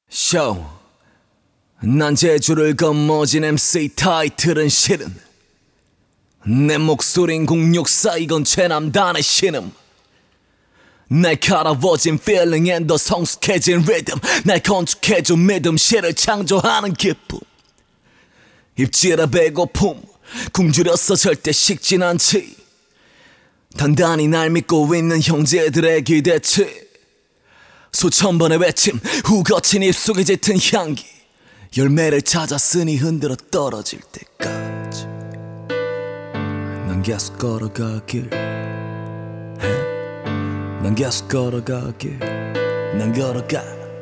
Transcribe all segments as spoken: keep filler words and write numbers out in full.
쇼. 난 제주를 건머진 엠씨 타이틀은 실은 내 목소린 공육사 이건 최남단의 신음. 날카로워진 feeling and 더 성숙해진 리듬, 날 건축해준 믿음, 시를 창조하는 기쁨. 입질의 배고픔 굶주렸어 절대 식진 않지. 단단히 날 믿고 있는 형제들의 기대치. 수천 번의 외침 후 거친 입속에 짙은 향기, 열매를 찾았으니 흔들어 떨어질 때까지 난 계속 걸어가길 해. 난 계속 걸어가길. 난 걸어가.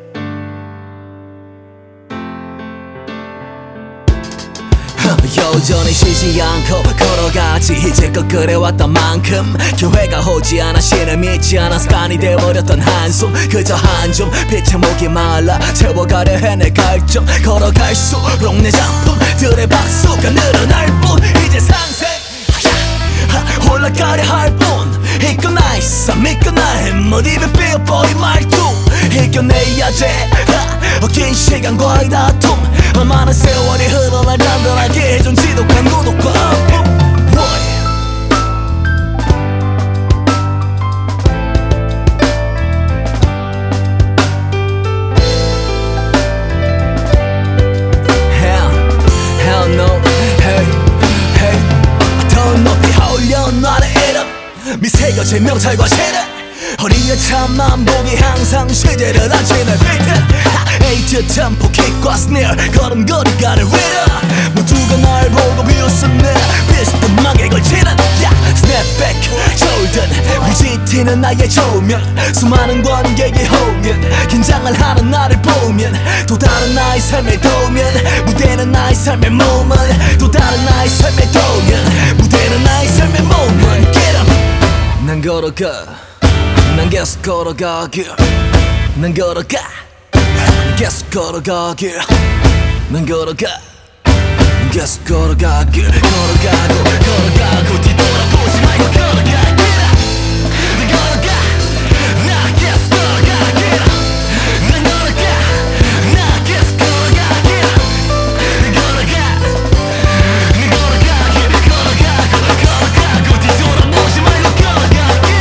여전히 쉬지 않고 걸어가지. 이제껏 그래왔던 만큼 교회가 오지 않아 신을 믿지 않아 습관이 돼버렸던 한숨. 그저 한줌 빛의 목이 말라 채워가려 해 내 갈증. 걸어갈수록 내 작품들의 박수가 늘어날 뿐. 이제 상생 올라가려 할 뿐. 이끌나 있어 믿거나 해 못 입에 삐어보인 말투 이겨내야 돼. 긴 시간과의 다툼, 얼마나 세월이 흘러 날 단단하게 해준 지독한 고독과 Hell, hell no, hey, hey. 더 높이 올려놔라 이름 미새겨진 명찰과 실은. 어린애 참만 보기 항상 시제를 안치는 비트. 에이트 템포 킥과 스네어 걸음걸이가는 리듬, 모두가 날 보고 비웃음내 비스듬하게 걸치는 스냅백 졸든 무지티는 나의 조명. 수많은 관객이 오면 긴장을 하는 나를 보면 또 다른 나의 삶에 도면 무대는 나의 삶의 몸은 또 다른 나의 삶에 도면 무대는 나의 삶의 몸은 Get up. 난 걸어가. 난 계속 걸어가길. 난 걸어가. 난 계속 걸어가길. 난 걸어가. 난 계속 걸어가길. 걸어가고 걸어가고 뒤돌아보지 말고 걸어가길. 난 걸어가. 난 계속 걸어가길. 난 걸어가. 난 계속 걸어가길. 난 걸어가. 난 걸어가길. 걸어가고 걸어가고 뒤돌아보지 말고 걸어가길.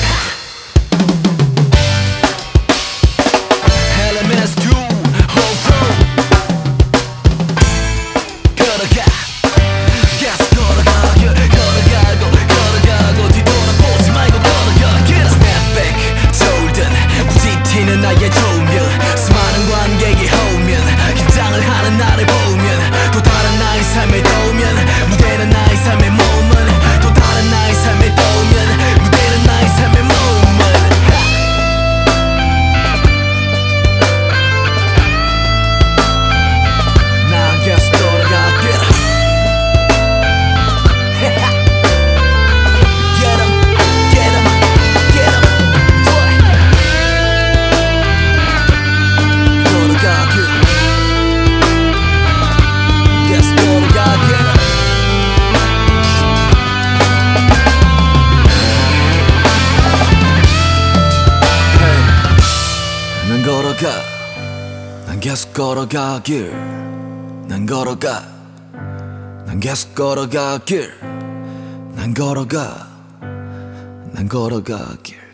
나의 조명. 수많은 관객이 오면 긴장을 하는 나를 보면 또 다른 나의 삶에 도면 무대는 나의 삶의 몸은 또 다른 나의 삶에 도면 무대는 나의 삶의 몸은 난 계속 걸어갈게. 난 걸어가. 난 계속 걸어가길. 난 걸어가. 난 계속 걸어가길. 난 걸어가. 난 걸어가길.